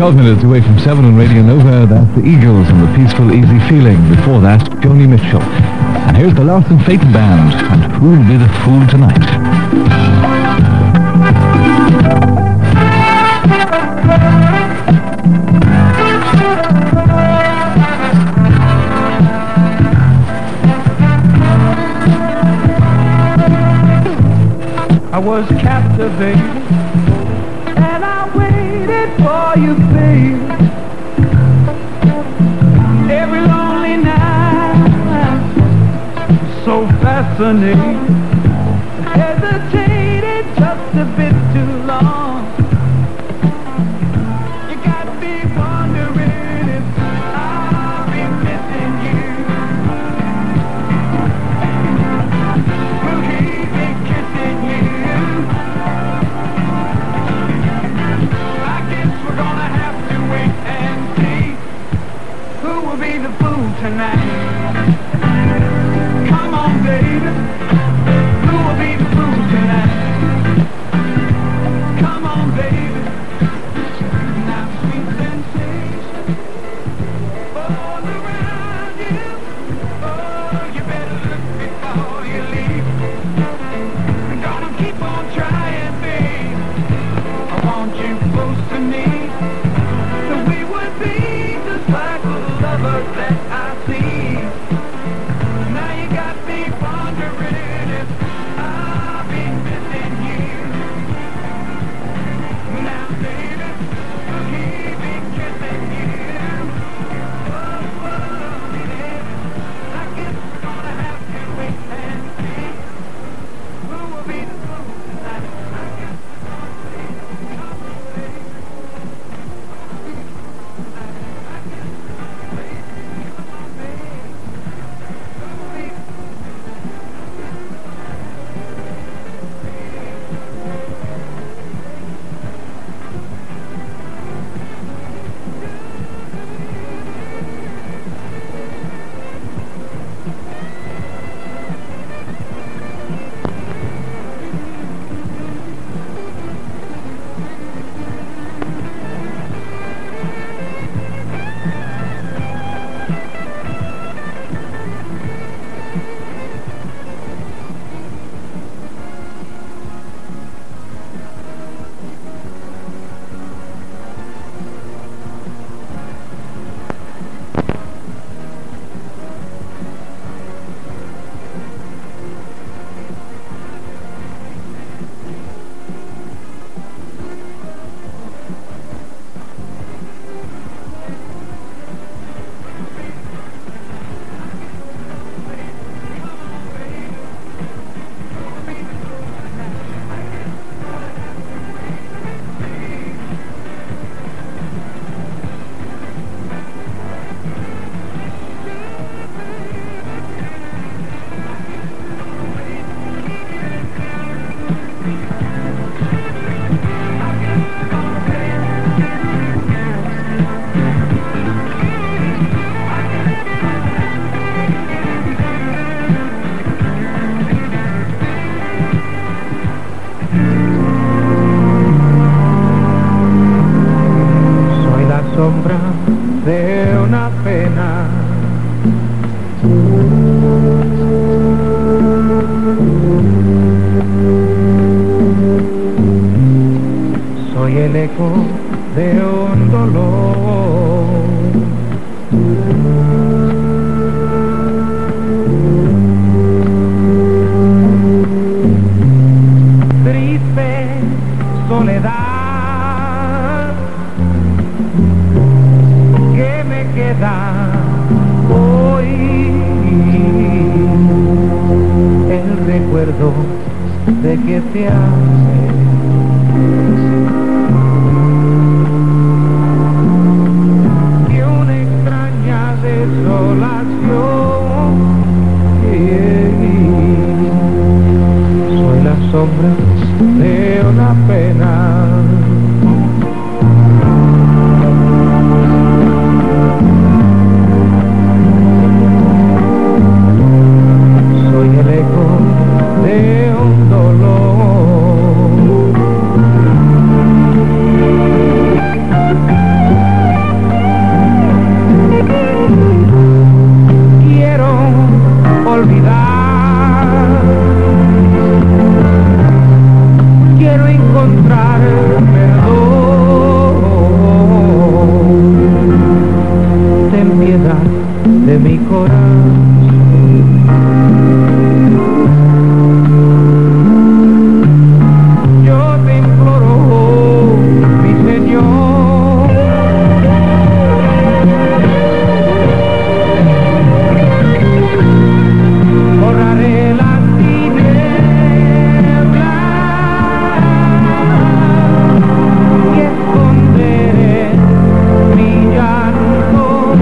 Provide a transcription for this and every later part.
12 minutes away from 7 on Radio Nova. That's the Eagles and the Peaceful Easy Feeling. Before that, Joni Mitchell. And here's the Lost and Faith Band. And who'll be the fool tonight? I was captivated and I waited for you, babe. Every lonely night, so fascinating. Hesitated just a bit too long. You got me wondering if I'll be missing you. Will he be kissing you? I guess we're gonna have to wait and see who will be the fool tonight. Come on, baby. Who will be the fool tonight? Come on, baby. Now sweet sensation all around you. Oh, you better look before you leave. I'm gonna keep on trying, babe. I want you close to me, so we would be just like the lovers that I see. Now you got me wondering if I'll be missing you. Now, baby, will he be kissing you? Oh, baby, I guess we're gonna have to wait and see who will be the fool tonight. I guess we're gonna see. Come on, baby. I guess we're gonna wait. Come on, baby. Who will be the Soy la sombra de una pena. Soy el eco de un dolor. Triste soledad que me queda hoy, el recuerdo de que te amé. Y una extraña desolación. Soy la sombra de una pena. Soy el eco de un dolor. de mi corazón. Yo te imploro, mi Señor, borraré las tinieblas y esconderé mi llanto,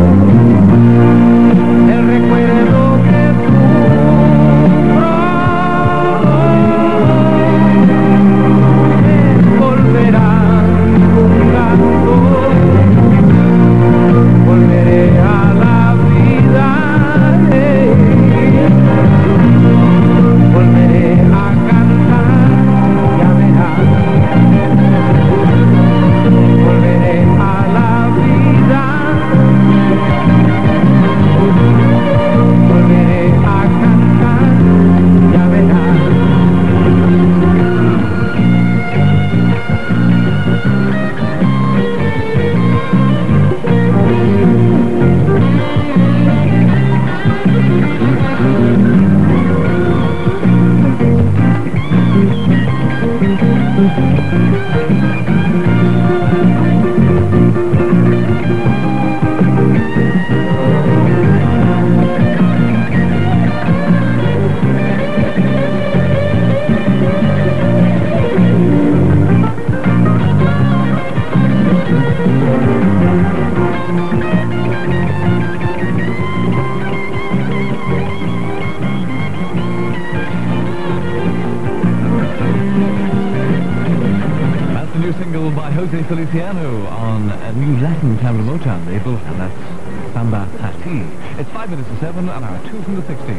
el recuerdo que sufro me volverá un canto, volveré a la vida, volveré a cantar, ya verás, volveré a la vida, volveré a cantar, ya verás. That's the new single by Jose Feliciano on a new Latin Tamla Motown label, and that's Samba Hati. It's 5 minutes to 7 and our 2 from the 60s.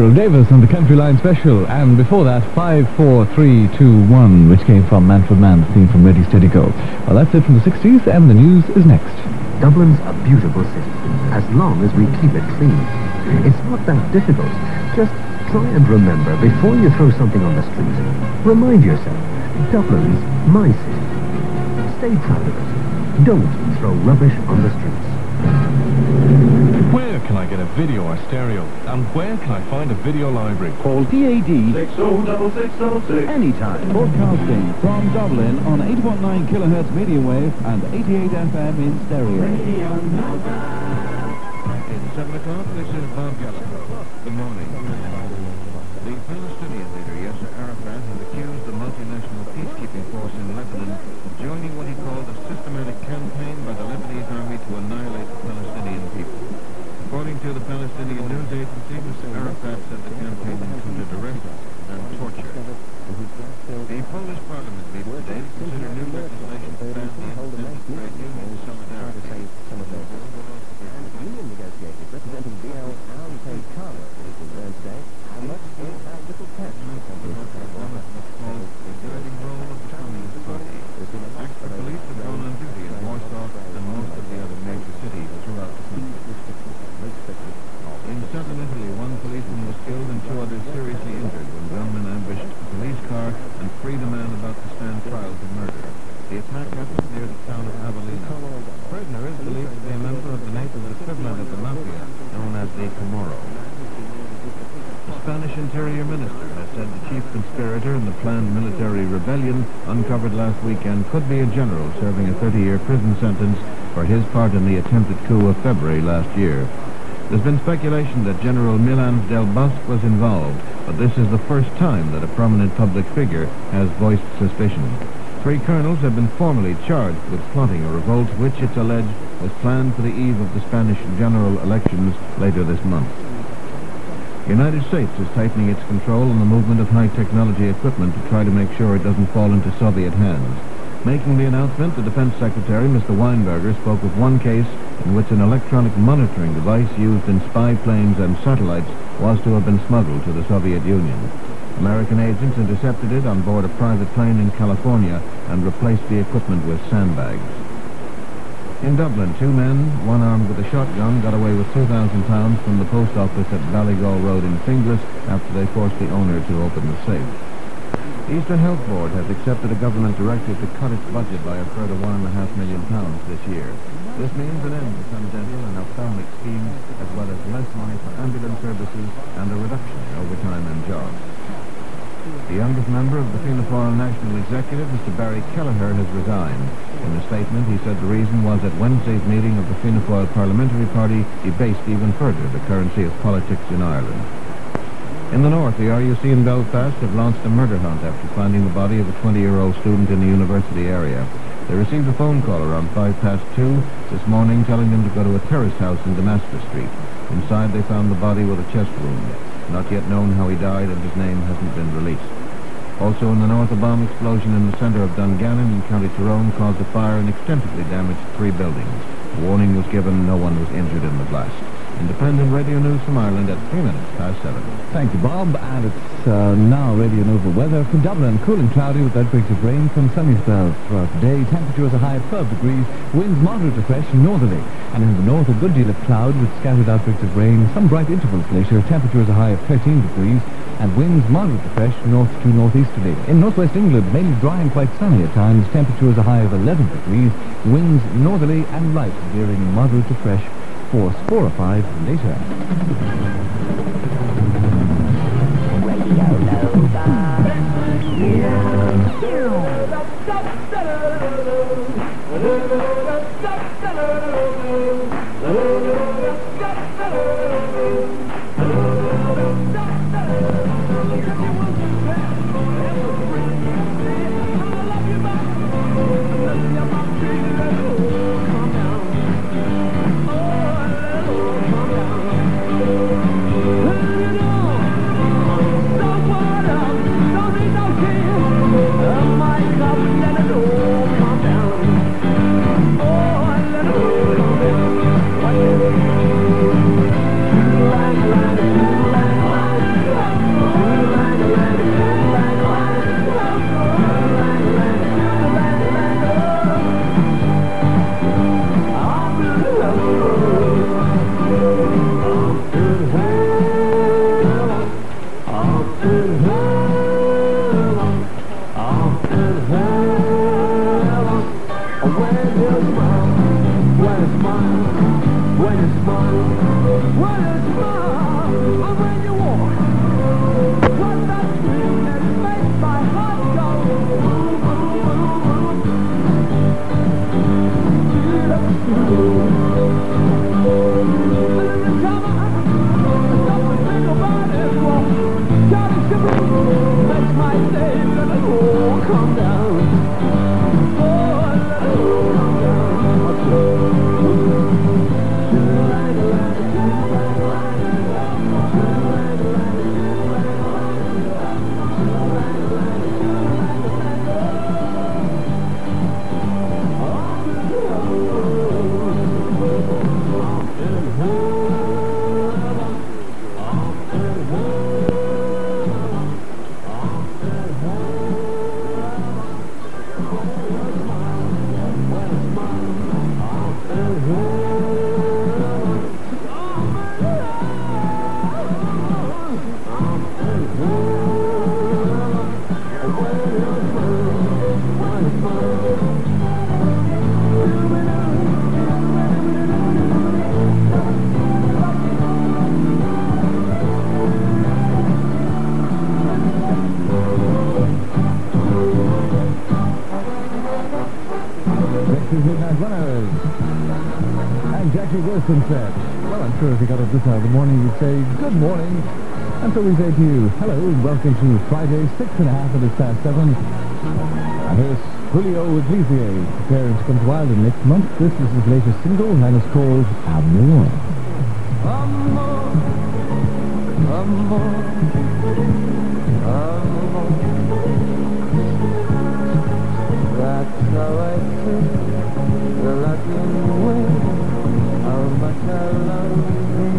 Michael Davis and the Country Line Special, and before that 5, 4, 3, 2, 1, which came from Manfred Mann's theme from Ready Steady Go. Well, that's it from the 60s, and the news is next. Dublin's a beautiful city, as long as we keep it clean. It's not that difficult. Just try and remember before you throw something on the street. Remind yourself, Dublin's my city. Stay proud of it. Don't throw rubbish on the streets. Where can I get a video or stereo? And where can I find a video library? Call PAD 606666. anytime. Broadcasting from Dublin on 8.9 kilohertz medium wave and 88 FM in stereo. It's 7 o'clock. This is Bob Gallagher. Good morning. The Palestinian leader Yasser Arafat has accused the multinational peacekeeping force in Lebanon of joining what he called a systematic campaign by the Lebanese army to annihilate the Palestinian people. According to the Palestinian news agency, Mr. Arafat said the campaign included arrests and torture. The Polish parliament meets today to consider new legislation to ban the independent trade union solidarity. Union negotiators representing BL and paid Carlo learned today how much they have little cash. The guiding role of the Communist Party. Extra police have gone on duty in Warsaw and most of the other major cities throughout the country. In southern Italy, one policeman was killed and 2 others seriously injured when gunmen ambushed a police car and freed a man about to stand trial for murder. The attack happened near the town of Avellino. The prisoner is believed to be a member of the Naples equivalent of the Mafia, known as the Camorro. The Spanish Interior Minister has said the chief conspirator in the planned military rebellion uncovered last weekend could be a general serving a 30-year prison sentence for his part in the attempted coup of February last year. There's been speculation that General Milan Del Bosque was involved, but this is the first time that a prominent public figure has voiced suspicion. 3 colonels have been formally charged with plotting a revolt which, it's alleged, was planned for the eve of the Spanish general elections later this month. The United States is tightening its control on the movement of high-technology equipment to try to make sure it doesn't fall into Soviet hands. Making the announcement, the Defense Secretary, Mr. Weinberger, spoke of one case in which an electronic monitoring device used in spy planes and satellites was to have been smuggled to the Soviet Union. American agents intercepted it on board a private plane in California and replaced the equipment with sandbags. In Dublin, 2 men, one armed with a shotgun, got away with £2,000 from the post office at Ballygall Road in Finglas after they forced the owner to open the safe. The Eastern Health Board has accepted a government directive to cut its budget by a further £1.5 million this year. This means an end to some dental and ophthalmic schemes, as well as less money for ambulance services and a reduction in overtime and jobs. The youngest member of the Fianna Fáil National Executive, Mr. Barry Kelleher, has resigned. In a statement, he said the reason was at Wednesday's meeting of the Fianna Fáil Parliamentary Party debased even further the currency of politics in Ireland. In the north, the RUC in Belfast have launched a murder hunt after finding the body of a 20-year-old student in the university area. They received a phone call around 2:05 this morning telling them to go to a terrace house in Damascus Street. Inside, they found the body with a chest wound. Not yet known how he died, and his name hasn't been released. Also in the north, a bomb explosion in the centre of Dungannon in County Tyrone caused a fire and extensively damaged 3 buildings. A warning was given, no one was injured in the blast. Independent Radio News from Ireland at 7:03. Thank you, Bob. And it's now Radio Nova weather from Dublin. Cool and cloudy with outbreaks of rain, some sunny spells throughout the day. Temperatures a high of 12 degrees. Winds moderate to fresh northerly. And in the north, a good deal of cloud with scattered outbreaks of rain. Some bright intervals later. Temperatures a high of 13 degrees. And winds moderate to fresh north to northeasterly. In northwest England, mainly dry and quite sunny at times. Temperatures a high of 11 degrees. Winds northerly and light, veering moderate to fresh. Force 4 or 5 later. Radio Nova. calm down. Oh, calm down. What's Midnight Runners. And Jackie Wilson said, well, I'm sure if you got up this hour of the morning, you'd say, good morning. And so we say to you, hello, and welcome to Friday, 7:06 And here's Julio Iglesias, preparing to come to Ireland next month. This is his latest single, and it's called Amor. Amor, amor, amor. That's how I say the Latin way, how much I love you.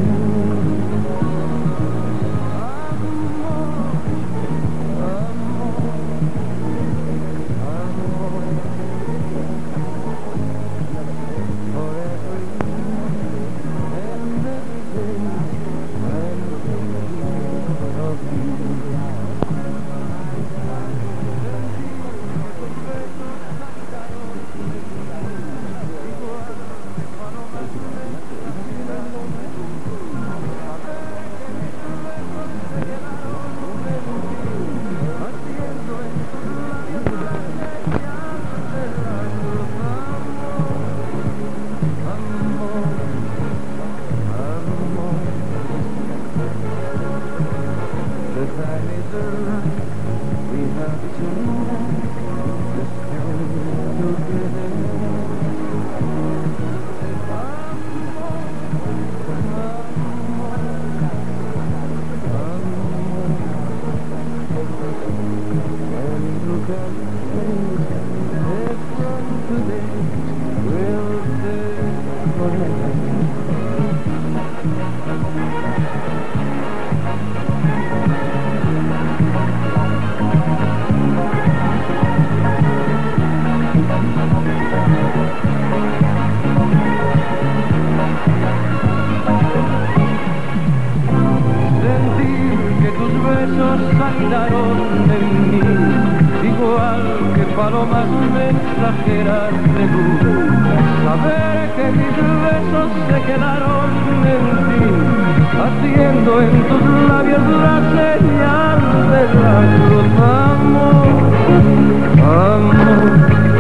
Palomas mensajeras de luz, saber que mis besos se quedaron en ti, haciendo en tus labios la señal de la cruz. Amor, amor,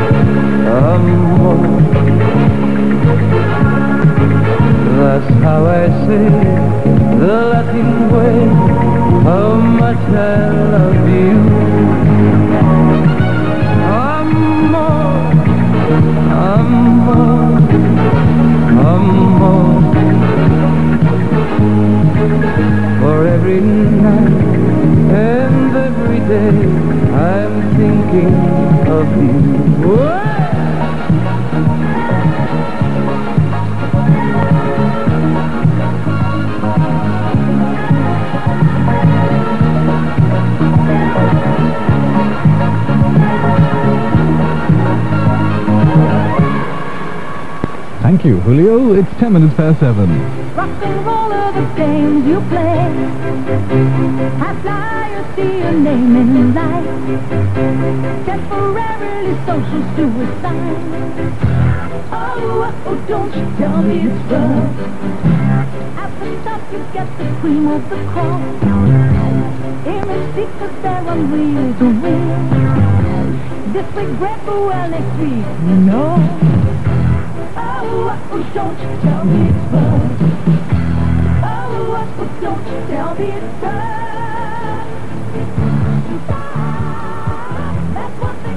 amor. That's how I say the Latin way, how much I love you. Amor, amor. For every night and every day I'm thinking of you. Thank you, Julio. It's 7:10. Rock and roll are the games you play. High flyers see your name in lights. Temporarily social suicide. Oh, don't you tell me it's rough. At the top you get the cream of the crop. Image seekers there on wheels to wheel. This week great, but well next week, you know. Oh, don't you tell me it's fun. Oh, don't you tell me it's fun. That's what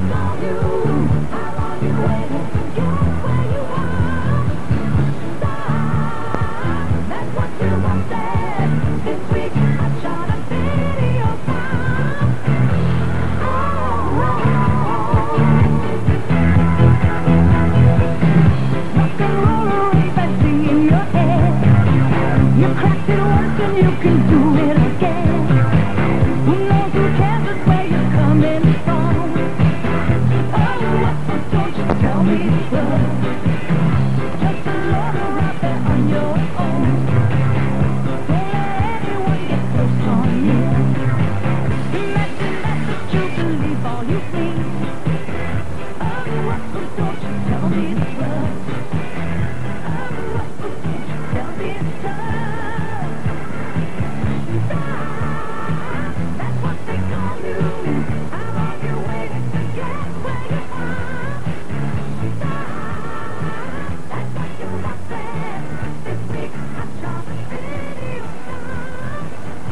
me. Oh, don't you tell me it's love. Oh, don't you tell me it's love. That's what they call you. How long you waited to get where you are? That's what you must say. This week I saw the city of stars.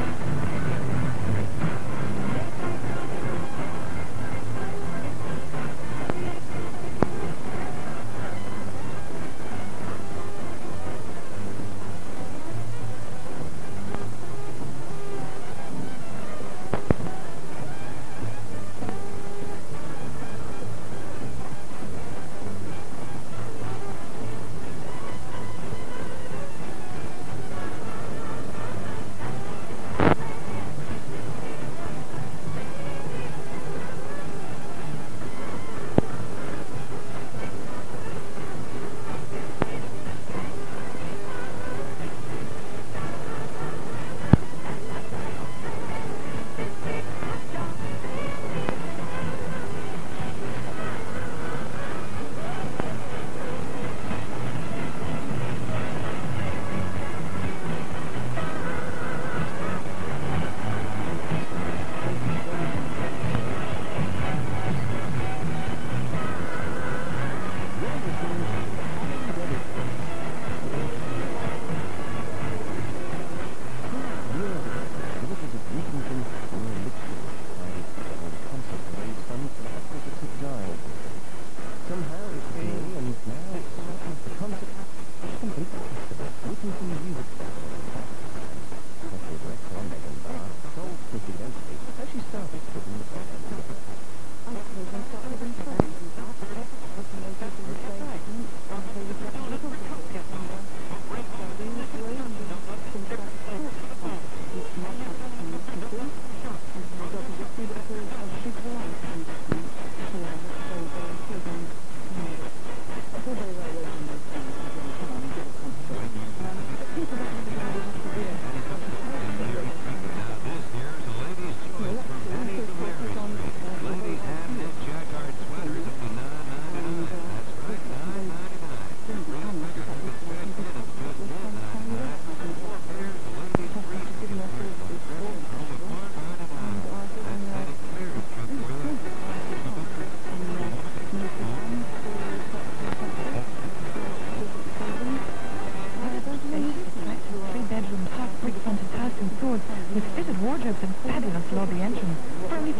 with fitted wardrobes and fabulous lobby entrance for only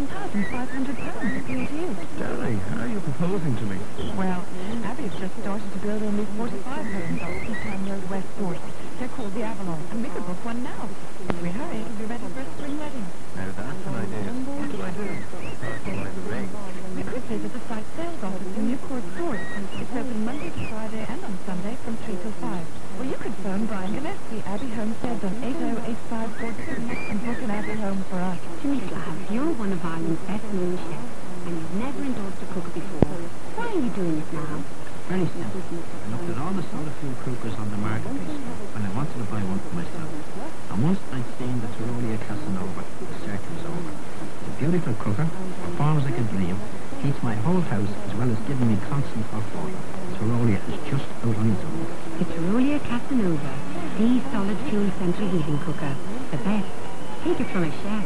£31,500. Appeal to you. Darling, how are you proposing to me? Well, Abby's just started to build only 45 homes off Eastham Road, West Port. They're called the Avalon, and we could book one now. If we hurry, it'll be ready for a spring wedding. Now that's an idea. What do I do? Like the ring. We could visit the site sales office in Newport Stores. It's open Monday to Friday and on Sunday from 3 till 5. Or you could phone Brian Gillespie, Abbey Homesteads on 808542 and book an Abbey home for us. Love, you're one of Ireland's best known chefs, and you've never endorsed a cook before. Why are you doing it now? Very simple. I looked at all the soda fuel cookers on the marketplace and I wanted to buy one for myself. And once I'd seen the Tyrolia Casanova, the search was over. It's a beautiful cooker, performs like a dream, heats my whole house as well as giving me constant hot water. Tyrolia is just out on its own. The Tyrolia Casanova, the solid fuel central heating cooker. The best. Take it from a chef.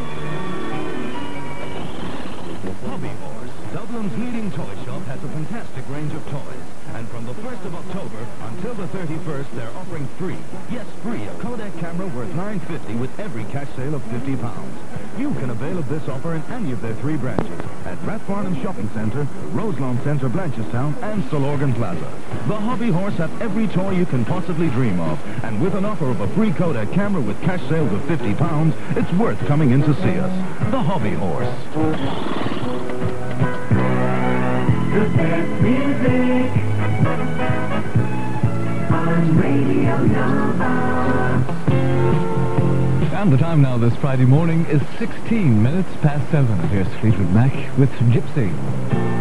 Hobby Horse, Dublin's leading toy shop, has a fantastic range of toys. And from the 1st of October until the 31st, they're offering free, yes free, a Kodak camera worth $9.50 with every cash sale of £50. You can avail of this offer in any of their 3 branches at Rathfarnham Shopping Centre, Roselawn Centre, Blanchestown and Stillorgan Plaza. The Hobby Horse have every toy you can possibly dream of, and with an offer of a free Kodak camera with cash sales of £50, it's worth coming in to see us. The Hobby Horse. The best music on Radio Nova. And the time now this Friday morning is 16 minutes past 7. Here's Fleetwood Mac with Gypsy.